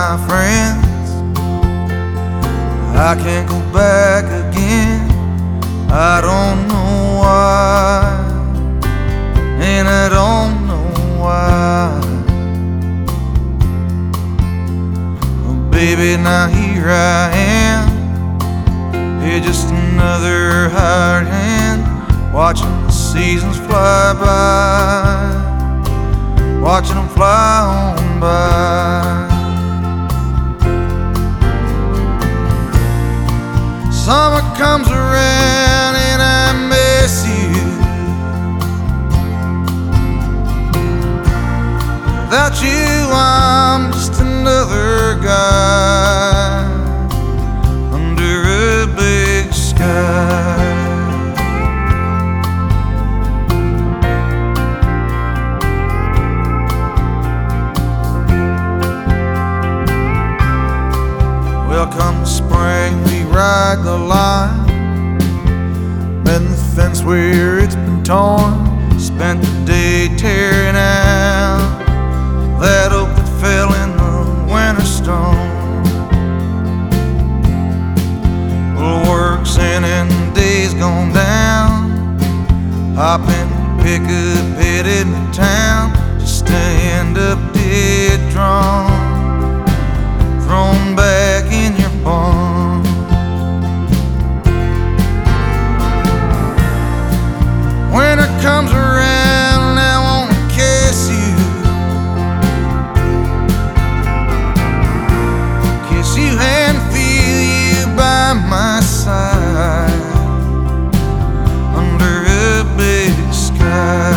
my friends. I can't go back again. I don't know why, and I don't know why. Oh, baby, now here I am. You're just another hired hand, watching the seasons fly by, watching them fly on by. Summer comes around and I miss you. Without you, I'm just another guy under a big sky. Welcome to spring, we ride the line, bend the fence where it's been torn. Spent the day tearing out that oak that fell in the winter storm. Well, work's in and the day's gone down. Hop in, pick up, headed to town, just to end up dead drawn, thrown back in your barn. Winter comes around and I wanna kiss you, kiss you and feel you by my side under a big sky.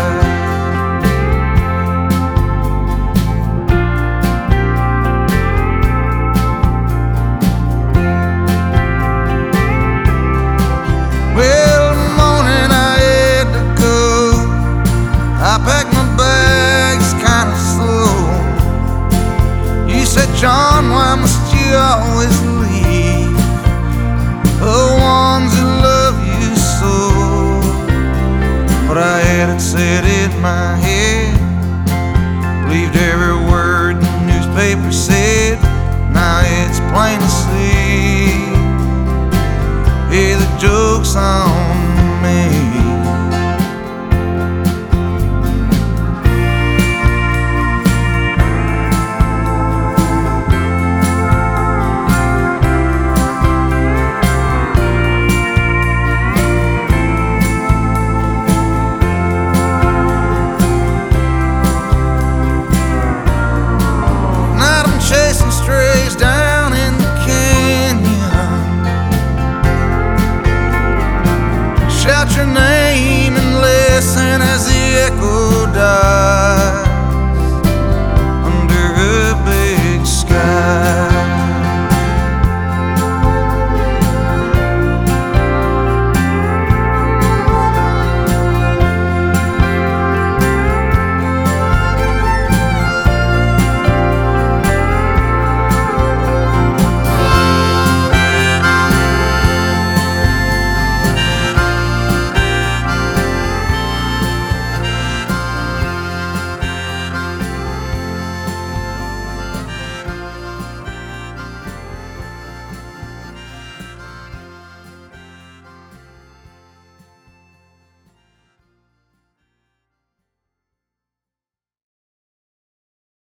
John, why must you always leave the ones who love you so? But I had it set in my head, believed every word the newspaper said. Now it's plain to see, hey, the joke's on